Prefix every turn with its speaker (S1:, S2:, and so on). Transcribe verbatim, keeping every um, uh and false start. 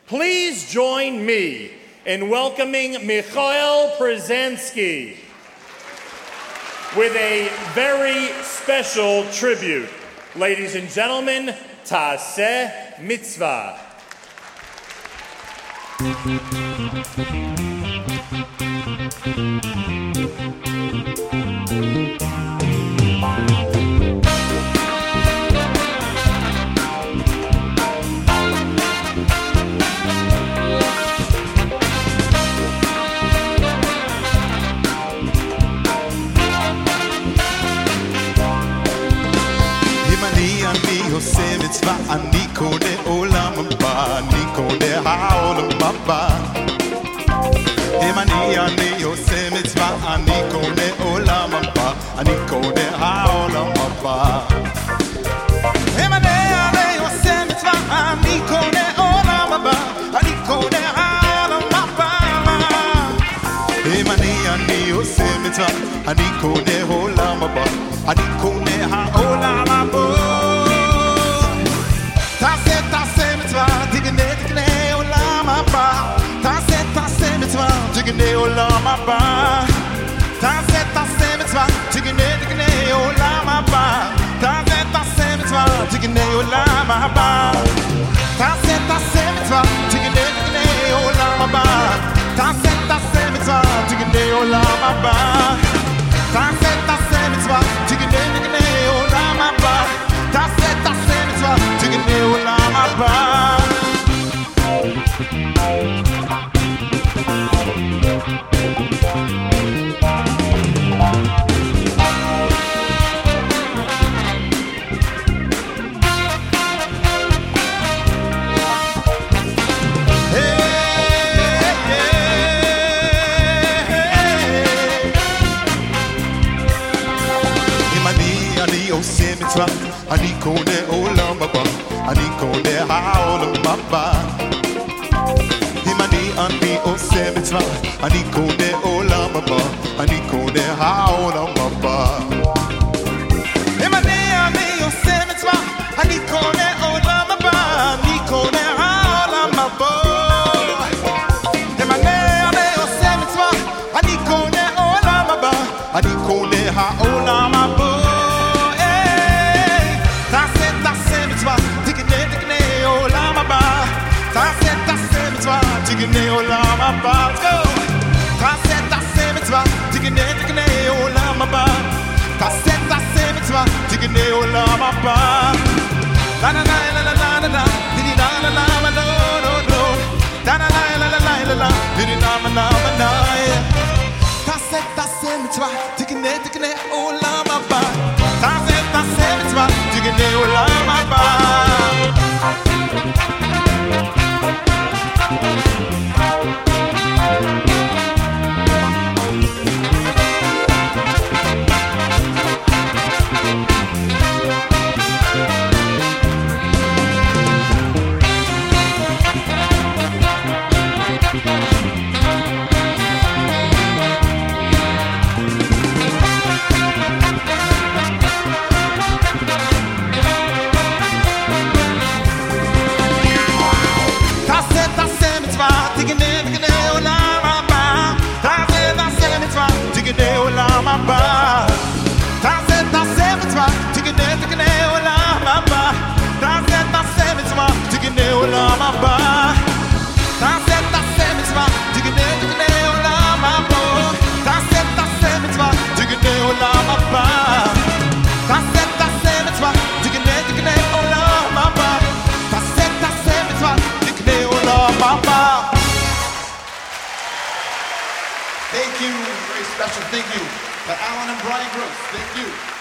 S1: Please join me in welcoming Michael Przanski with a very special tribute. Ladies and gentlemen, Taseh Mitzvah.
S2: עושה מצווה, אני קונה עולם הבא, אני קונה העולם הבא. אם אני, אני עושה מצווה, אני קונה עולם הבא, אני קונה העולם הבא. אם אני, אני עושה מצווה, אני קונה עולם הבא, אני קונה העולם הבא. אם אני, אני עושה מצווה, אני קונה עולם הבא, אני קונה העולם הבא. תעשה, תעשה מצווה, תקנה, תקנה עולם הבא. תעשה, תעשה מצווה, תקנה עולם הבא. תעשה, תעשה מצווה, תקנה, תקנה עולם הבא. תעשה, תעשה מצווה, תקנה עולם הבא. תעשה, תעשה מצווה, תקנה, תקנה עולם הבא. תעשה, תעשה מצווה, תקנה עולם הבא. תעשה, תעשה מצווה, תקנה, תקנה עולם הבא. תעשה, תעשה מצווה, תקנה עולם הבא. עושה מצווה, אני קונה עולם הבא, אני קונה העולם הבא. אם אני, אני עושה מצווה, אני קונה עולם הבא, אני קונה העולם הבא. אם אני, אני עושה מצווה, אני קונה עולם הבא, אני קונה העולם הבא. אם אני, אני עושה מצווה, אני קונה עולם הבא, אני קונה העולם הבא. תקנה עולם הבא, let's go! תעשה, תעשה מצווה, תקנה, תקנה עולם הבא. תעשה, תעשה מצווה, תקנה עולם הבא. לה לה לה לה לה לה לה, דידי לה לה לה לה לה לה לה. לה לה לה לה לה לה לה, דידי לה לה לה לה לה. תעשה, תעשה מצווה, תקנה, תקנה עולם הבא. תעשה, תעשה מצווה, תקנה עולם הבא. תקנה עולם הבא. תעשה, תעשה מצווה, תקנה, תקנה עולם הבא. תעשה, תעשה מצווה, תקנה עולם הבא. תעשה, תעשה מצווה, תקנה, תקנה עולם הבא. תעשה, תעשה מצווה, תקנה עולם הבא. תעשה, תעשה מצווה, תקנה, תקנה עולם הבא. תעשה, תעשה מצווה, תקנה עולם הבא.
S3: Thank you, very special thank you to Alan and Brian Gross. Thank you.